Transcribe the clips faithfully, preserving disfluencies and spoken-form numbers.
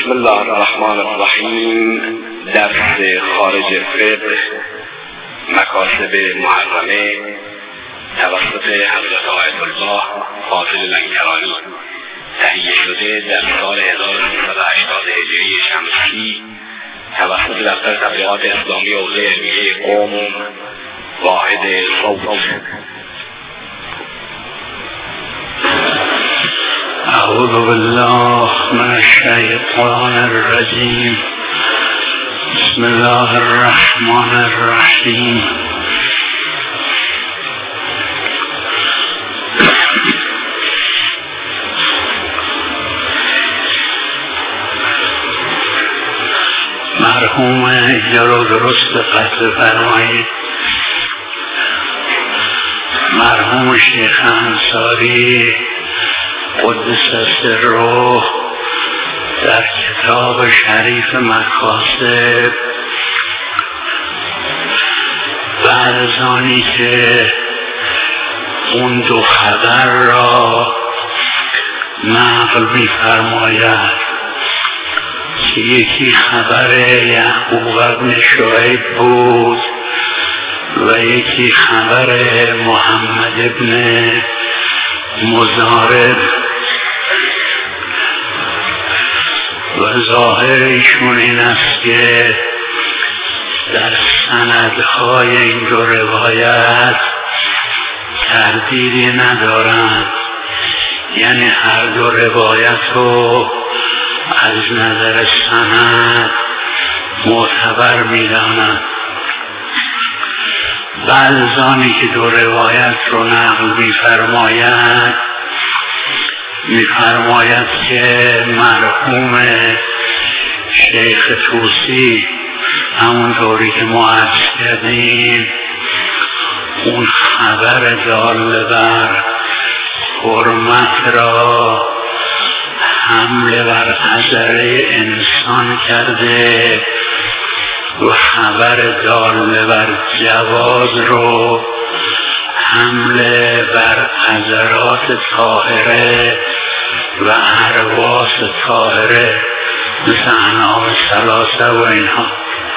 بسم الله الرحمن الرحیم. درس خارج فقه مکاسب محرمه توسط حضرت آیت الله فاضل لنگرانی تهیه شده در سال هزار و سیصد و هشتاد هجری شمسی توسط دفتر تبلیغات اسلامی حوزه علمیه قم واحد صوت. اعوذ بالله من الشیطان الرجیم. بسم الله الرحمن الرحیم. مرحوم اینجا رو درست قصد فرمایید. مرحوم شیخ انصاری قدس سره در کتاب شریف مکاسب بعد از آنی که اون دو خبر را نقل می فرماید که یکی خبر یعقوب ابن شعیب بود و یکی خبر محمد ابن مزارب و ظاهر ایشون این است که در سندهای این دو روایت تردیدی ندارند، یعنی هر دو روایت رو از نظر سند معتبر می‌دانند. بعد از آنی که دو روایت رو نقل می‌فرماید می‌فرماید که مرحوم شیخ طوسی همونطوری که ما عرض کردیم اون خبر دال بر حرمت را حمله بر حضره انسان کرده و خبر دال بر جواز رو حمله بر حضرات طاهره و ارواح طاهره مثل انعام ثلاثه و اینها.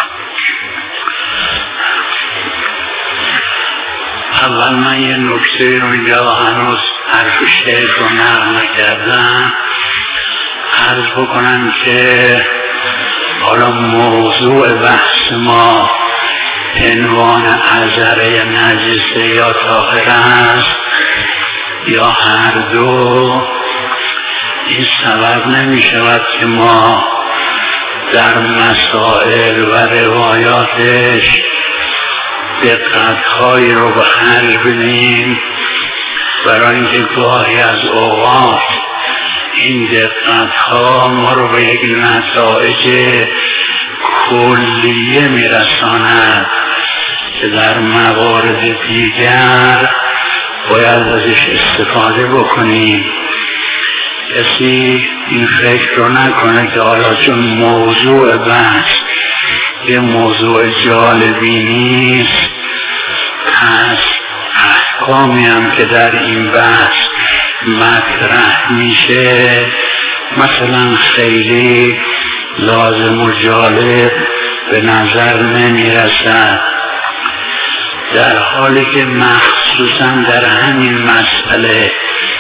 اول من یه نکته رو اینجا هنوز حرف شیخ رو نقل نکردم عرض بکنم که حالا موضوع بحث ما عنوان حضره نجسه یا طاهره است یا هر دو. این سبب نمی شود که ما در مسائل و روایاتش دقت‌هایی رو به خرج بدیم، برای اینکه گاهی از اوقات این دقت‌ها ما رو به یک نتایج کلیه میرساند که در موارد دیگر باید ازش استفاده بکنیم. کسی این فکر رو نکنه که حالا چون موضوع بحث یه موضوع جالبی نیست پس احکامی هم که در این بحث مطرح میشه مثلا خیلی لازم و جالب به نظر نمیرسد، در حالی که مخصوصا در همین مسئله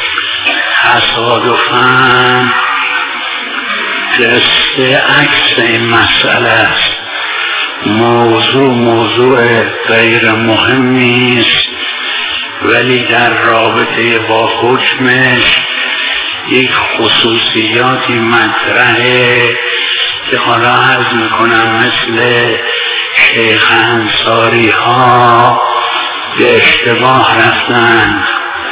تصادفاً قصه عکس این مسئله است. موضوع موضوع غیر مهمی است ولی در رابطه با حکمش یک خصوصیاتی مطرحه که حالا عرض میکنم مثل شیخ انصاری ها به اشتباه رفتند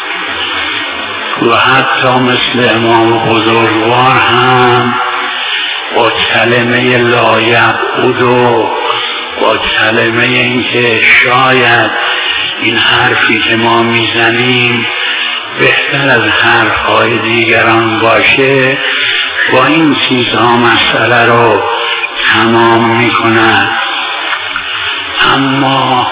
و حتی مثل امام بزرگوار هم با کلمه لایبعود و با کلمه اینکه شاید این حرفی که ما میزنیم بهتر از حرفهای دیگران باشه با این چیزها مسئله رو تمام میکنند. اما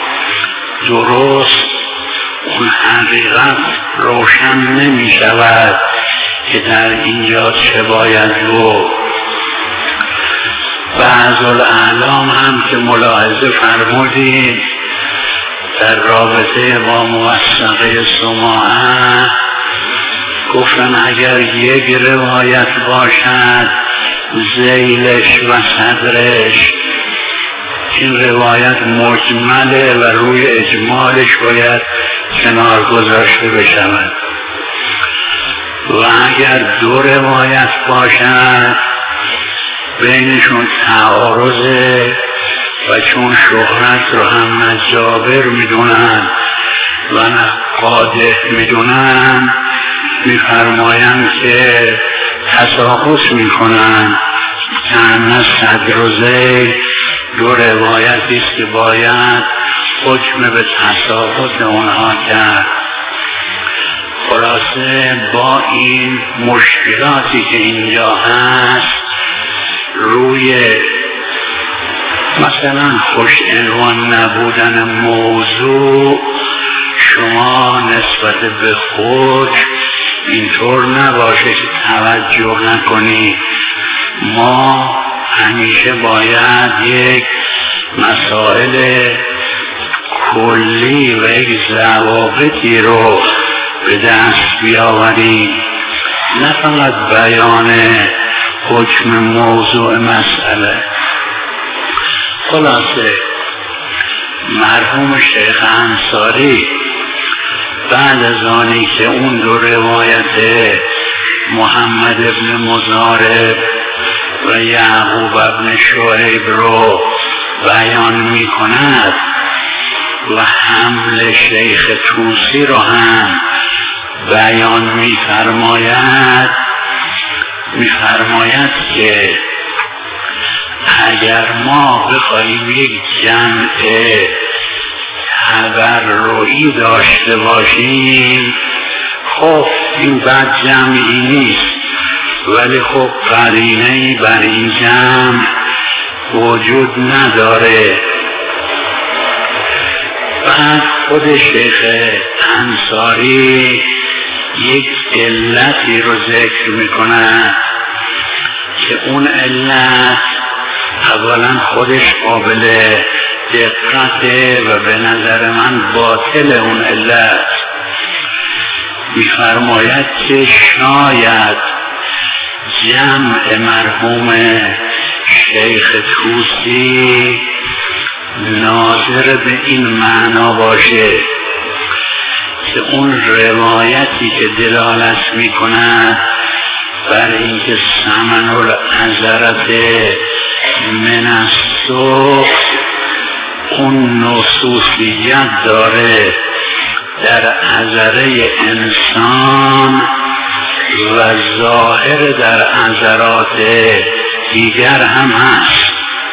درست اون حقیقت روشن نمی شود که در اینجا چه باید گفت. بعض الاعلام هم که ملاحظه فرمودید در رابطه با موثقه سماعه گفتن اگر یک روایت باشد ذیلش و صدرش این روایت مجمله و روی اجمالش باید کنار گذاشته بشود و اگر دو روایت باشد بینشون تعارضه و چون شهرت رو هم نه جابر میدونن و نه قادح میدونن میفرمایند که تساقط میکنن که همه صدر و ذیل دو روایتی است که باید حکم به تساقط اونها کرد. خلاصه با این مشکلاتی که اینجا هست روی مثلا خوش عنوان نبودن موضوع شما نسبت به خود اینطور نباشه که توجه نکنید. ما همیشه باید یک مسائل کلی و یک ضوابطی رو به دست بیاوریم، نه فقط بیان حکم موضوع مسئله. خلاصه مرحوم شیخ انصاری بعد از آنی که اون دو روایت محمد ابن مضارب و یعقوب ابن شعیب رو بیان می کند و حمل شیخ طوسی رو هم بیان می فرماید می فرماید که اگر ما بخواهیم یک جمع تبرعی داشته باشیم خب این بد جمعی نیست، ولی خب قرینه‌ای بر این جمع وجود نداره. بعد خود شیخ انصاری یک علتی رو ذکر میکنه که اون علت اولا خودش قابل دقته و به نظر من باطل اون علت. میفرماید که شاید جمع مرحوم شیخ طوسی ناظر به این معنا باشه که اون روایتی که دلالت میکند بر اینکه ثمن العذرت من السوق اون نصوصیت داره در عذره انسان و ظاهر در عذرات دیگر هم هست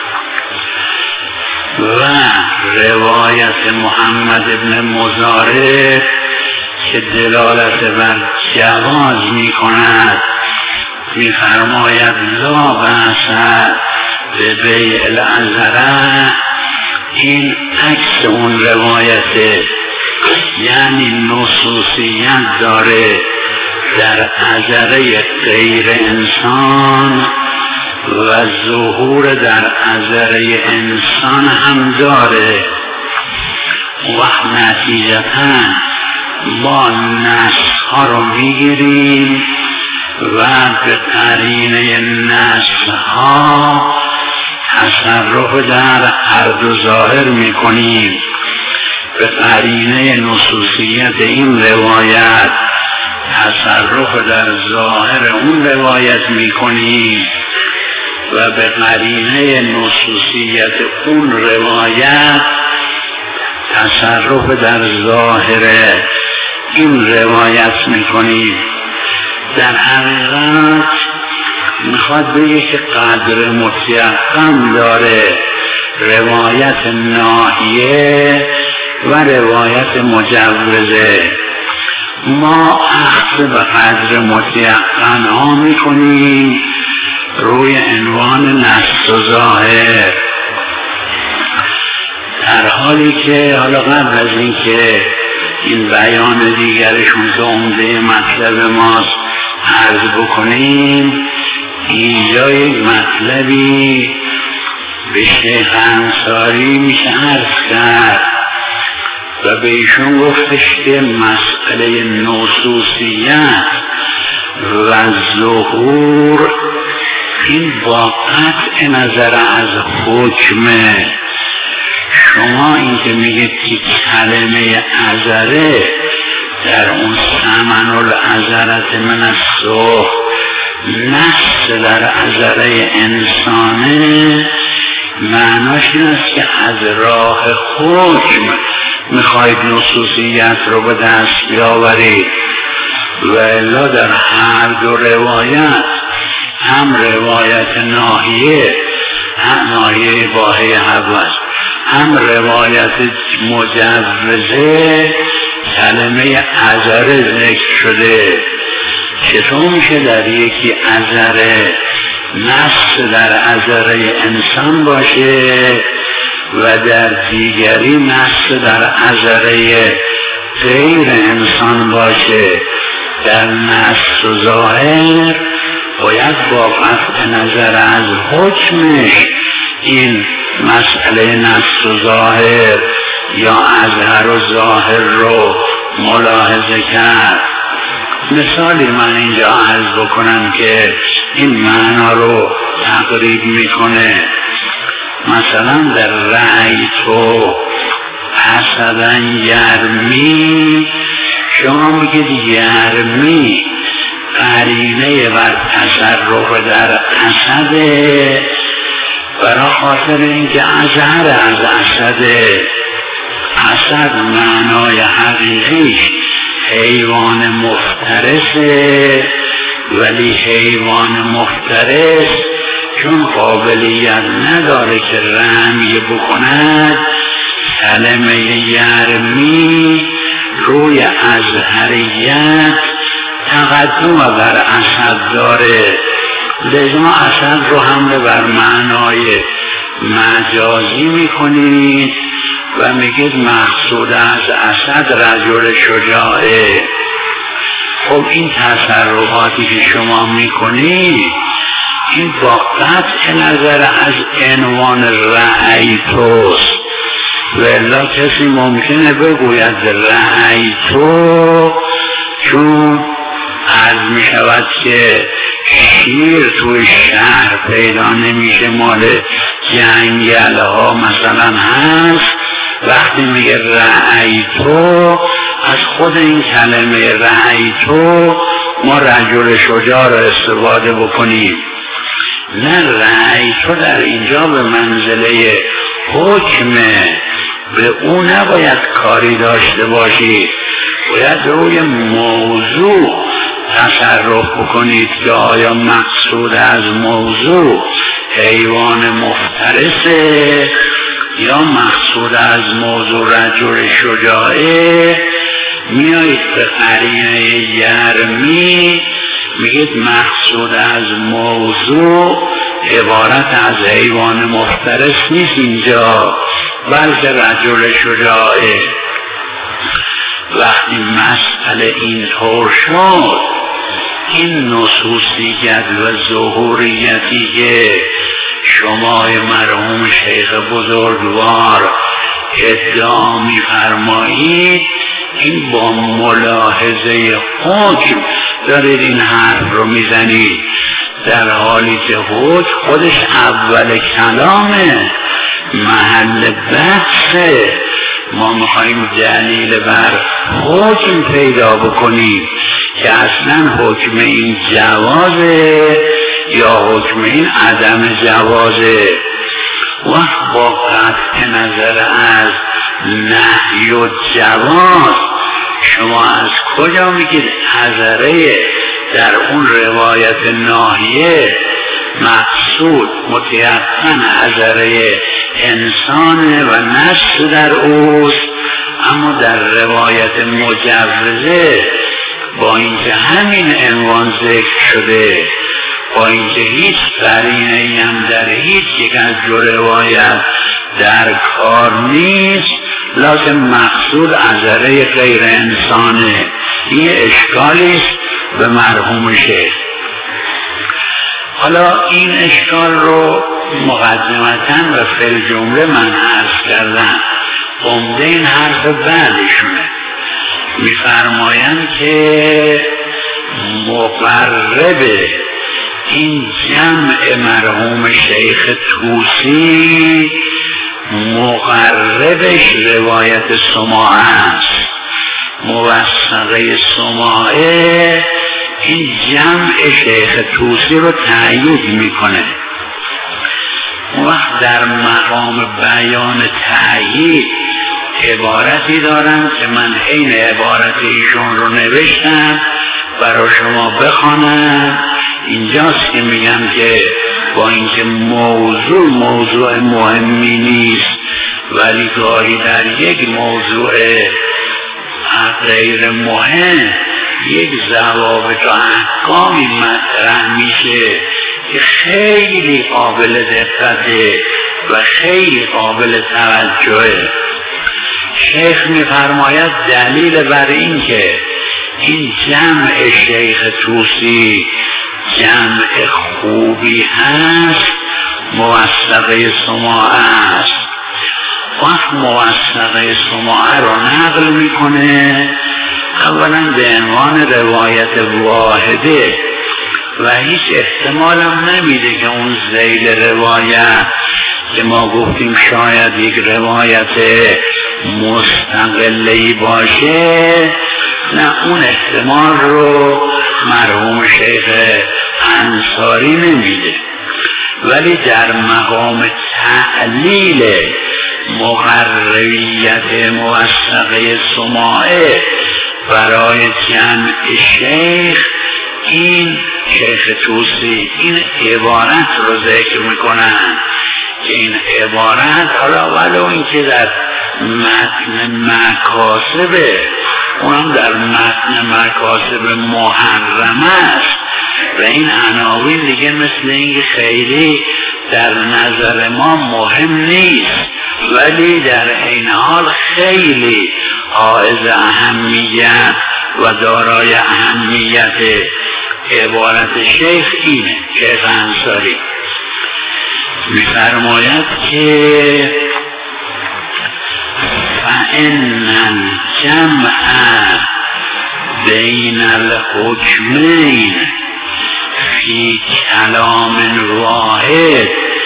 و روایت محمد ابن مضارب که دلالت بر جواز می کند می فرماید لا بأس به بیع العذره، این عکس اون روایته، یعنی نصوصیت داره در عذره غیر انسان و ظهور در عذره انسان هم داره و نتیجتا ما نسخ ها رو میگیریم و به قرینه نسخ ها تصرف در هر دو ظاهر میکنیم. به قرینه نصوصیت این روایت تصرف در ظاهر اون روایت میکنیم و به قرینه نصوصیت اون روایت تصرف در ظاهر این روایت میکنیم. در حقیقت میخواد بگه که قدر متیقن داره روایت ناحیه و روایت مجوزه. ما اخذ به قدر متیقن ها میکنیم روی عنوان نص و ظاهر، در حالی که حالا قبل از این که این بیان دیگرشون که عمده مطلب ماست عرض بکنیم، اینجا یک مطلبی به شیخ انصاری میشه عرض کرد و به ایشون گفتش که مسئله نصوصیت و ظهور این با قطع نظر از حکمه. شما این که میگید که کلمه عذره در اون ثمن العذرت من الصح نفس در عذره انسانه، معناش این است که از راه حکم میخواید نصوصیت رو به دست بیاورید و الا در هر دو روایت، هم روایت ناهیه هم ناهیه باهی حوض، هم روایت مجوزه کلمه عذره ذکر شده. چطور میشه در یکی عذره نفس در عذره انسان باشه و در دیگری نفس در عذره غیر انسان باشه؟ در نفس و ظاهر باید با قطع نظر از حکمش این مسئله نفس و ظاهر یا اظهر و ظاهر رو ملاحظه کرد. مثالی من اینجا عرض بکنم که این معنا رو تقریب میکنه. مثلا در رأی تو حسدن یرمی، شما میگید یرمی قرینه بر تصرف در حسده، برای خاطر اینکه اظهر از حسده. حسد معنای حقیقیش حیوان مفترسه، ولی حیوان مفترس چون قابلیت نداره که رمی بکند، کلمه یرمی روی ازهریت تقدم بر اسد داره. لذا اسد رو حمله بر معنای مجازی میکنید و میگید مقصود از اسد رجل شجاعه. خب این تصرفاتی که شما میکنید این با قطع نظر از عنوان رأی توست، ولی کسی ممکنه بگوید رأی تو چون عرض می شود که شیر توی شهر پیدا نمیشه، مال جنگل ها مثلا هست. وقتی میگه رأی تو، از خود این کلمه رأی تو ما رجل شجاع را استفاده بکنیم. نه، رأی تو در اینجا به منزله حکمه، به او نباید کاری داشته باشید، باید روی موضوع تصرف بکنید که آیا مقصود از موضوع حیوان مفترسه یا مقصود از موضوع رجل شجاعه. میایید به قرینه یرمی میگید مقصود از موضوع عبارت از حیوان مفترس نیست اینجا، بلکه رجل شجاعه. وقتی مسئله این طور شد، این نصوصیت و ظهوریتی که شما مرحوم شیخ بزرگوار ادعا می‌فرمایید، این با ملاحظه حکم دارید این حرف رو میزنید، در حالی که حکم خودش اول کلامه، محل بحثه. ما میخواییم دلیل بر حکم پیدا بکنیم که اصلا حکم این جوازه یا حکم این عدم جوازه. و با قطع نظر از نهی و جواز، شما از کجا میگید حضره در اون روایت ناهیه مقصود متیقن حضره انسانه و نفس در اوست، اما در روایت مجوزه با اینکه همین عنوان ذکر شده، با اینکه هیچ قرینه‌ای هم در هیچ یک از دو روایت در کار نیست، لکن مقصود حضره غیر انسانه. این اشکالی است به مرحوم شیخ. حالا این اشکال رو مقدمتاً و فی الجمله من عرض کردم عمده این حرف بعدشونه. میفرمایند که مقرب این جمع مرحوم شیخ طوسی مقربش روایت سماعه است. موثقه سماعه این جمع شیخ طوسی رو تأیید میکنه. وقت در مقام بیان تأیید عبارتی دارم که من این عبارت ایشون رو نوشتم برای شما بخوانم. اینجاست که میگم که با اینکه موضوع موضوع مهمی نیست ولی گاهی در یک موضوع غیر مهم یک ضوابط و احکامی مطرح میشه که خیلی قابل دقته و خیلی قابل توجهه. شیخ میفرماید دلیل بر این که این جمع شیخ طوسی جمع خوبی هست موثقه سماعه است. وقت موثقه سماعه رو نقل میکنه اولا به عنوان روایت واحده و هیچ احتمال هم نمیده که اون ذیل روایت که ما گفتیم شاید یک روایت مستقلی باشه، نه اون احتمال رو مرحوم شیخ انصاری نمیده. ولی در مقام تعلیل مقرریت موثقه سماعه برای جمع شیخ این شیخ طوسی این عبارت رو ذکر میکنن که این عبارت حالا ولو این که در متن مکاسبه اونم در متن مکاسب محرم است و این عناوین دیگه مثل این خیلی در نظر ما مهم نیست ولی در این حال خیلی حائز اهمیت و دارای اهمیت عبارت شیخ اینه. شیخ انصاری می‌فرماید که فإن الجمع بین الحکمین فی کلام واحد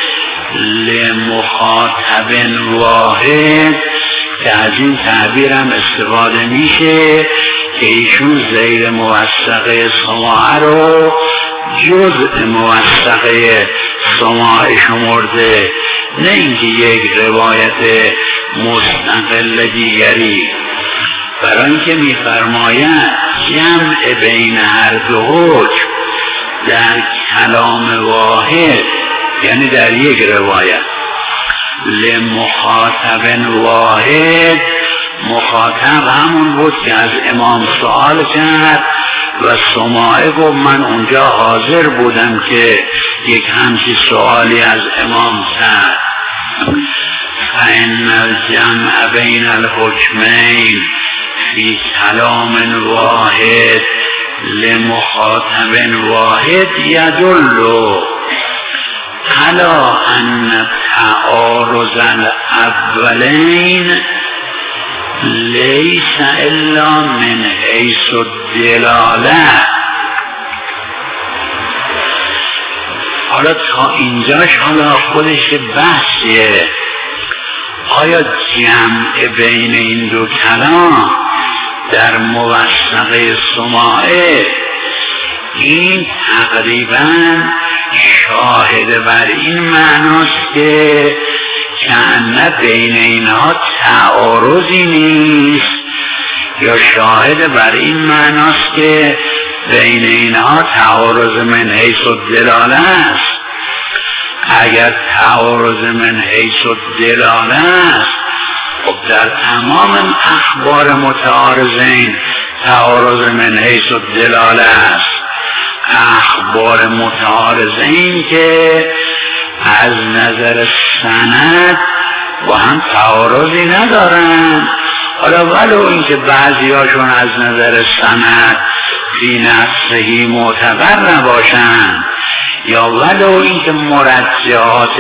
لمخاطب واحد که از این تعبیر هم استفاده میشه که ایشون زیر موثقه سماعه رو جزء موثقه سماعه شمرده، نه اینکه یک روایت مستقل دیگری. برای اینکه میفرماید جمع بین هر دو حکم در کلام واحد یعنی در یک روایت لمخاطب واحد، مخاطب همون بود که از امام سوال کرد و سماعه گفت من اونجا حاضر بودم که یک همچی سوالی از امام کرد. فإن الجمع بین الحکمین فی کلام واحد لمخاطب واحد یدل علی ان تعارض الاولین لیس الا من حیث الدلاله. حالا تا اینجاش حالا خودش بحثیه آیا جمع بین این دو کلام در موثقه سماعه این تقریبا شاهد بر این معناست که که بین اینها تعارضی نیست، یا شاهد بر این معناست که بین اینها تعارض من حیث الدلاله است. اگر تعارض من حیث الدلاله است خب در تمام اخبار متعارضین تعارض من حیث الدلاله است. اخبار متعارضین که از نظر سند با هم تعارضی ندارن، حالا ولو اینکه بعضی هاشون از نظر سند فی نفسهی معتبر نباشن، یا ولو اینکه مرجعات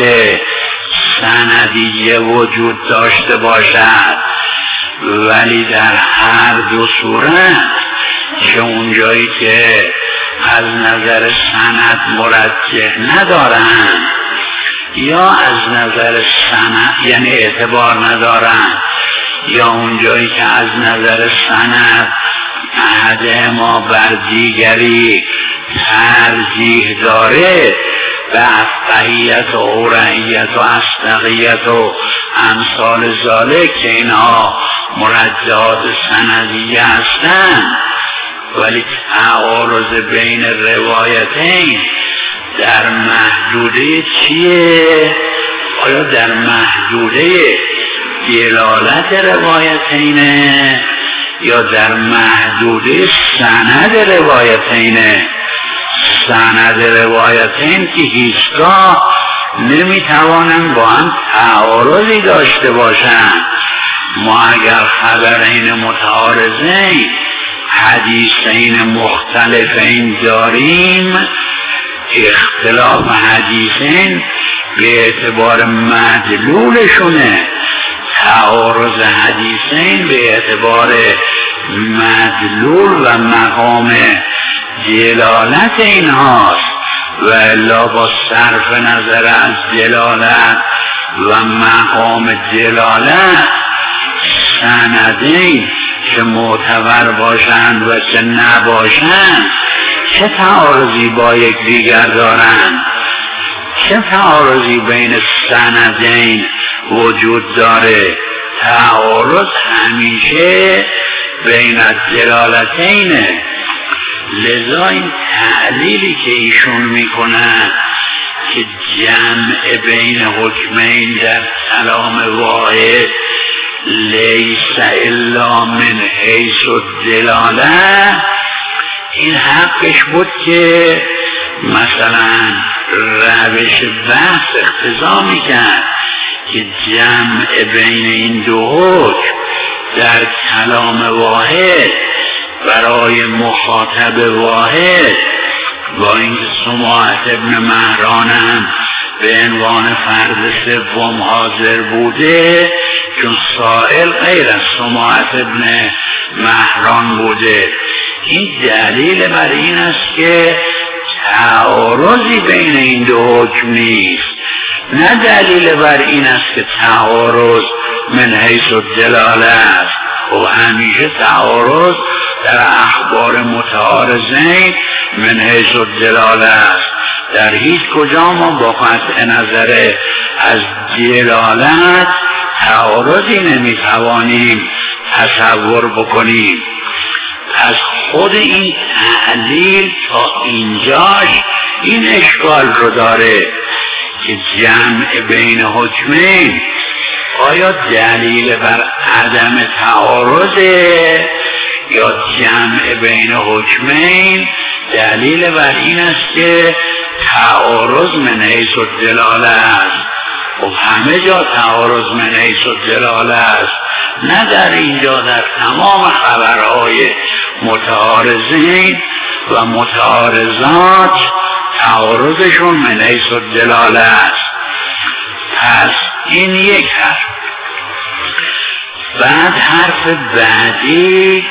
سندیه وجود داشته باشد، ولی در هر دو صورت که اونجایی که از نظر سند مرجح ندارند یا از نظر سند یعنی اعتبار ندارند، یا اونجایی که از نظر سند احد ما بر دیگری ترجیح داره به افقهیت و اورعیت و اصدقیت و امثال ذالک که اینها مرجعات سندیه هستند، ولی تعارض بین روایتین در محدوده چیه؟ آیا در محدوده دلالت روایتینه یا در محدوده سند روایتینه؟ سند روایتین که هیچگاه نمیتوانند با هم تعارضی داشته باشند. ما اگر خبرین متعارضین حدیثین مختلفین داریم، اختلاف حدیثین به اعتبار مدلولشونه، تعارض حدیثین به اعتبار مدلول و مقام دلالت اینهاست، و الا با صرف نظر از دلالت و مقام دلالت سندین که معتبر باشند و که نباشند چه تعارضی با یک دیگر دارند؟ چه تعارضی بین سندین وجود داره؟ تعارض همیشه بین دلالتینه. لذا این تعلیلی که ایشون میکنن که جمع بین حکمین در کلام واحد لیس الا من حیث الدلاله، این حقش بود که مثلا روش بحث اقتضا میکرد که جمع بین این دو حکم در کلام واحد برای مخاطب واحد، با اینکه سماعت ابن مهران هم به عنوان فرد سوم حاضر بوده، چون سائل غیر از سماعت ابن مهران بوده، این دلیل بر این است که تعارضی بین این دو حکم نیست، نه دلیل بر این است که تعارض من حیث الدلاله است. و همیشه تعارض در اخبار متعارضین من حیث الدلاله است. در هیچ کجا ما با قطع نظر از دلالت تعارضی نمیتوانیم تصور بکنیم. پس خود این تعلیل تا اینجاش این اشکال رو داره که جمع بین حکمین آیا دلیل بر عدم تعارضه یا جمع بین حکمین دلیل بر این است که تعارض من حیث الدلاله است. خب همه جا تعارض من حیث الدلاله است، نه در اینجا، در تمام خبرهای متعارضین و متعارضات تعارضشون من حیث الدلاله است. پس این یک حرف. بعد حرف بعدی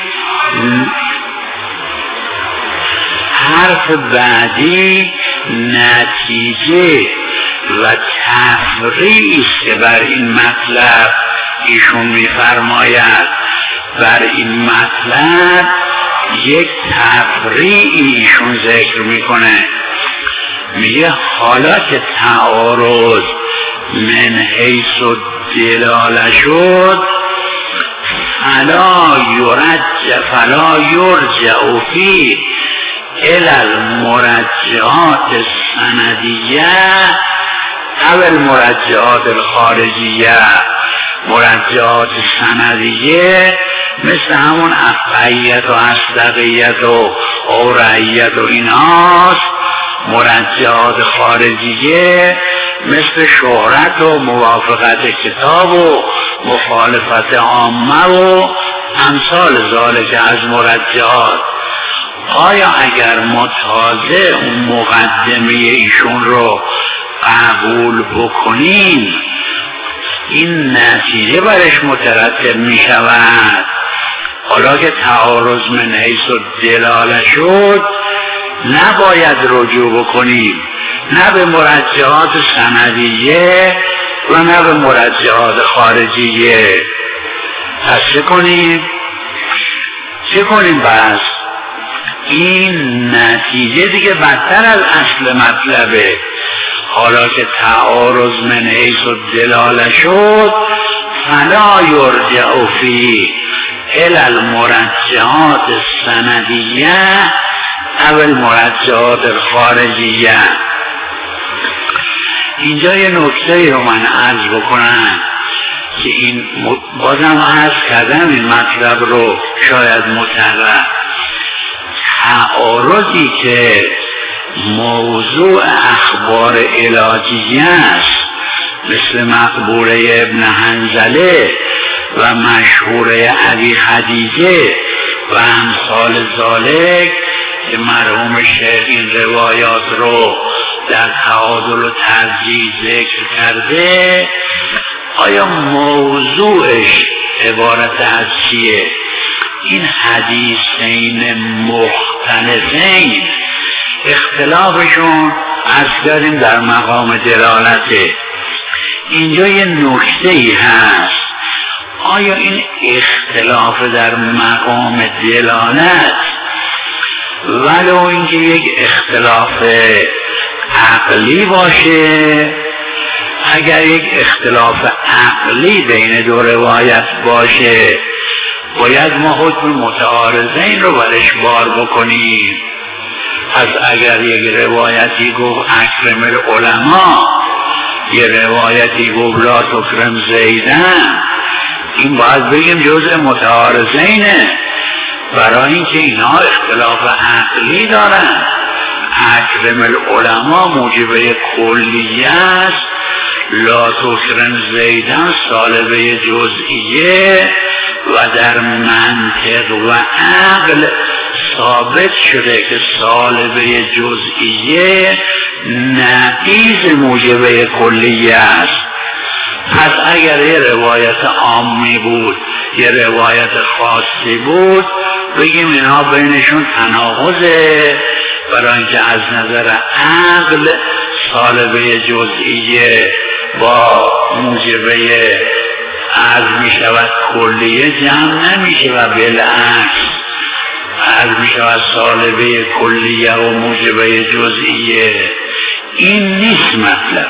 حرف بعدی نتیجه و تفریعی است که بر این مطلب ایشون میفرماید. بر این مطلب یک تفریعی ایشون ذکر میکنه، میگه حالا که تعارض من حیث الدلاله شد، فلا یرجع فلا یرجع فی الی المرجعات السندیه او المرجعات الخارجیه. مرجعات سندیه مثل همون افقهیت و اصدقیت و اورعیت و اینهاست. مرجعات خارجیه مثل شهرت و موافقت کتاب و مخالفت عامه و امثال ذالک از مرجعات. آیا اگر ما تازه اون مقدمه ایشون رو قبول بکنیم این نتیجه برش مترتب می شود؟ حالا که تعارض من حیث دلاله شد نباید رجوع بکنیم، نه به مرجعات سندیه و نه به مرجعات خارجیه. پس چه کنیم؟ چه کنیم بس؟ این نتیجه دیگه بدتر از اصل مطلبه. حالا که تعارض من حیث دلاله شد فلا یرجع فی الی المرجعات السندیه او المرجعات الخارجیه. اینجا یه نکته رو من عرض بکنم که این بازم عرض کردم این مطلب رو شاید متعرض. تعارضی که موضوع اخبار علاجیه است مثل مقبوله ابن حنظله و مشهوره علی خدیجه و امثال ذالک که مرحوم شیخ این روایات رو در تعادل و ترجیح ذکر کرده، آیا موضوعش عبارت از چیه؟ این حدیثین مختلفین اختلافشون از کردیم در مقام دلالته. اینجا یه نکته ای هست، آیا این اختلاف در مقام دلالت ولو اینکه یک اختلاف عقلی باشه، اگر یک اختلاف عقلی بین دو روایت باشه باید ما حکم متعارضین رو برش بار بکنیم. پس اگر یک روایتی گفت اکرم العلماء، یه روایتی گفت لا تکرم زیدن، این باید بگیم جزء متعارضینه، برای اینکه اینا اختلاف عقلی دارن. اکرم العلماء موجبه کلیه است، لا تکرم زیدن سالبه جزئیه و در منطق و عقل ثابت شده که سالبه جزئیه نقیض موجبه کلیه است. پس اگر یه روایت عامی بود یه روایت خاصی بود بگیم اینها بینشون تناقضه، برای اینکه از نظر عقل سالبه جزئیه با موجبه عرض می شود کلیه جمع نمیشه و بالعکس عرض می شود سالبه کلیه و موجبه جزئیه. این نیست مطلب.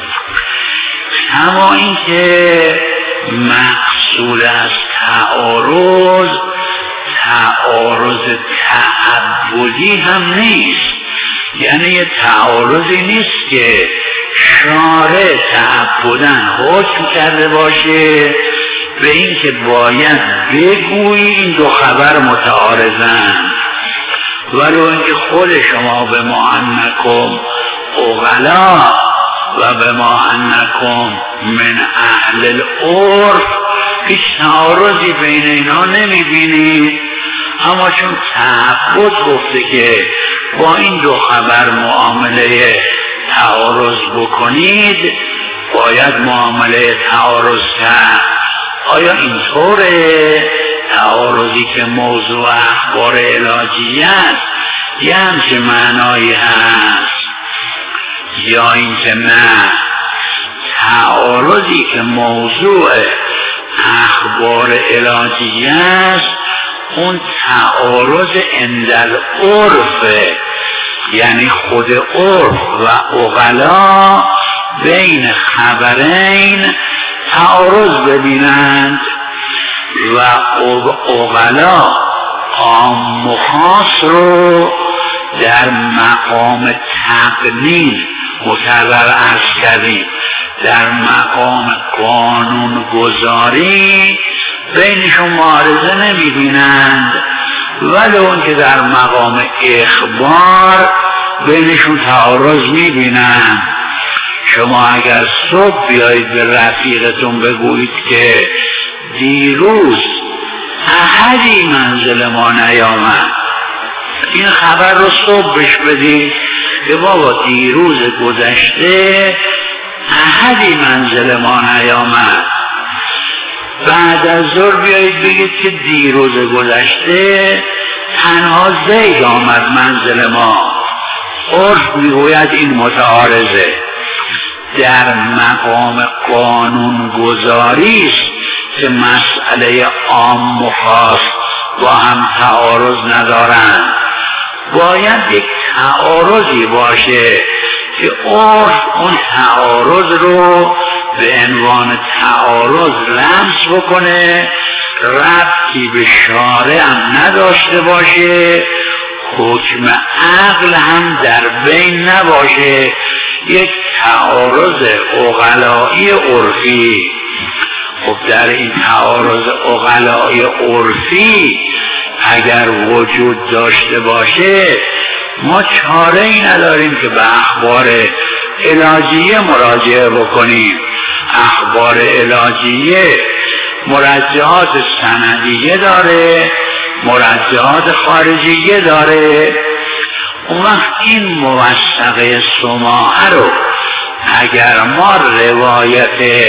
اما این که مقصود از تعارض تعارض تعبدی هم نیست، یعنی یه تعارضی نیست که شارع تعبدن حکم کرده باشه به این که باید بگویی این دو خبر متعارضن، ولو اینکه خود شما به ما انکم اغلا و به ما انکم من اهل العرف هیچ تعارضی بین اینا نمیبینید، اما چون تعبد گفته که با این دو خبر معامله تعارض بکنید باید معامله تعارض کرد. آیا اینطوره؟ تعارضی که موضوع اخبار علاجی است یه همچه معنایی هست، یا اینکه نه تعارضی که موضوع اخبار علاجی است اون تعارض اندل عرفه، یعنی خود عرف و عقلا بین خبرین تعارض ببینند و عقلا عام و خاص رو در مقام تقنین مکرر عرض کردیم، در مقام قانون گذاری بینشون معارضه نمی بینند، ولی اون که در مقام اخبار بینشون تعارض می بینند. شما اگر صبح بیایید به رفیقتون بگویید که دیروز احدی منزل ما نیامد، این خبر رو صبحش بدید که بابا دیروز گذشته احدی منزل ما نیامد. بعد از ظهر بیایید بگید که دیروز گذشته تنها زید آمد منزل ما. عرف میگوید این متعارضه. در مقام قانون گذاری است که مسئله عام و خاص با هم تعارض ندارند. باید یک تعارضی باشه که عرف اون تعارض رو به عنوان تعارض لمس بکنه، ربطی به شارع هم نداشته باشه، حکم عقل هم در بین نباشه، یک تعارض عقلایی عرفی. خب در این تعارض عقلایی عرفی اگر وجود داشته باشه ما چاره ای نداریم که به اخبار علاجیه مراجعه بکنیم. اخبار علاجیه مرجعات سندیه داره، مرجعات خارجیه داره. اون وقت این موثقه سماعه رو اگر ما روایت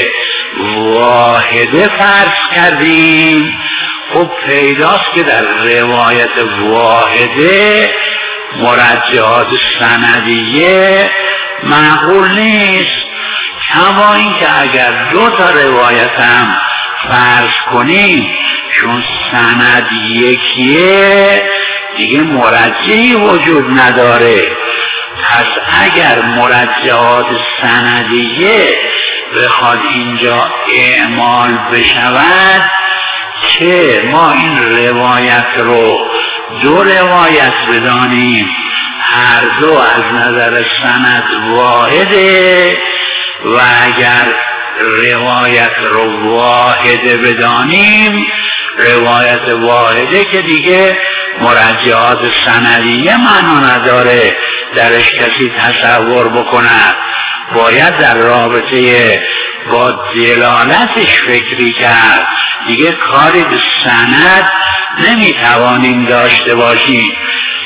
واحده فرض کردیم، خب پیداست که در روایت واحده مرجعات سندیه معقول نیست. کما این که اگر دو تا روایت هم فرض کنیم چون سند یکیه دیگه مرجعی وجود نداره. پس اگر مرجعات سندیه بخواد اینجا اعمال بشود که ما این روایت رو دو روایت بدانیم، هر دو از نظر سند واحده، و اگر روایت رو واحده بدانیم، روایت واحده که دیگه مرجعات سندیه معنا نداره درش کسی تصور بکند، باید در رابطه با دلالتش فکری کرد. دیگه کاری به سند نمیتوانیم داشته باشیم.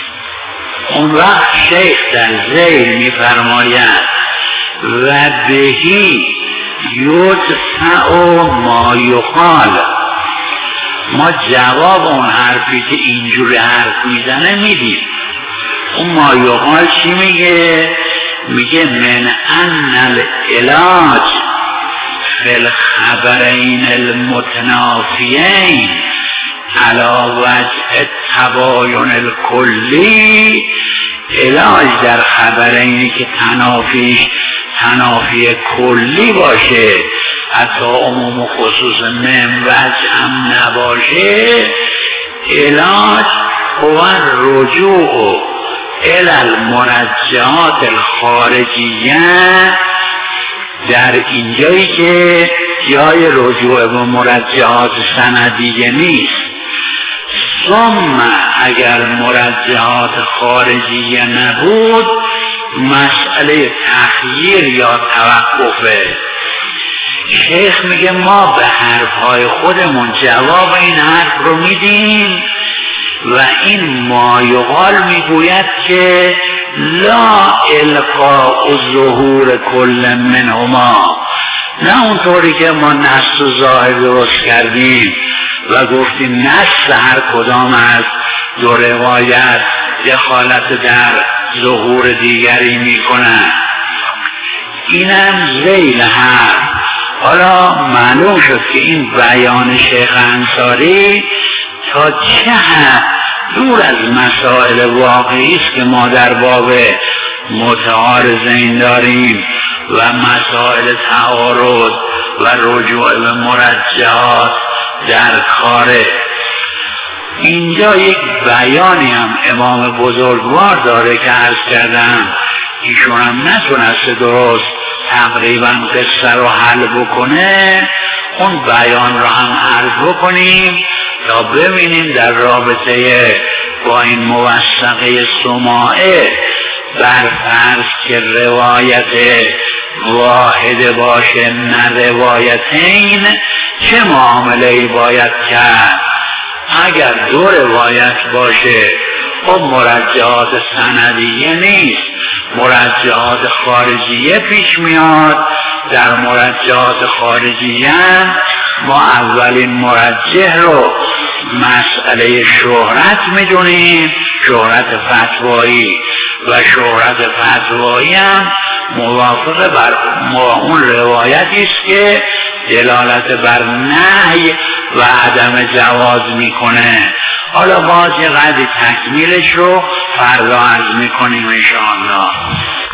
اون وقت شیخ در ذیل میفرماید و بهی یدفع ما یقال. ما جواب اون حرفی که اینجوری حرف میزنه میدیم. اون ما یقال چی میگه؟ میگه من ان العلاج فی الخبرین المتنافیین علی وجه التباین الکلی، علاج در خبرینی که تنافیش تنافی کلی باشه، حتی عموم و خصوص من وجه هم نباشه، علاج هو رجوع الى المرجعات الخارجیه. در اینجایی که جای رجوع به مرجعات سندیه نیست. ثم اگر مرجعات خارجیه نبود مسئله تخییر یا توقفه. شیخ میگه ما به حرفهای خودمون جواب این حرف رو میدیم و این ما یقال میگوید که لا القاء ظهور کل منهما، نه اونطوری که ما نص و ظاهر درست کردیم و گفتیم نص هر کدام از دو روایت دخالت در ظهور دیگری میکنن. اینم ذیل حرف. حالا معلوم شد که این بیان شیخ انصاری تا چه حد دور از مسائل واقعی است که ما در باب متعارضین داریم و مسائل تعارض و رجوع به مرجعات در کاره. اینجا یک بیانی هم امام بزرگوار داره که عرض کردم ایشون هم نتونسته درست تقریبا قصه رو حل بکنه. اون بیان رو هم عرض بکنیم تا ببینیم در رابطه با این موثقه سماعه بر فرض که روایت واحد باشه نه روایتین چه معامله‌ای باید کرد. اگر دو روایت باشه خب مرجعات سندیه نیست، مرجعات خارجیه پیش میاد. در مرجعات خارجیه ما اولین مرجح رو مسئله شهرت میدونیم، شهرت فتوایی، و شهرت فتوایی هم موافق بر اون روایتی است که دلالت بر نهی و عدم جواز میکنه. حالا باز یه قدری تکمیلش رو فردا عرض میکنیم انشاءالله.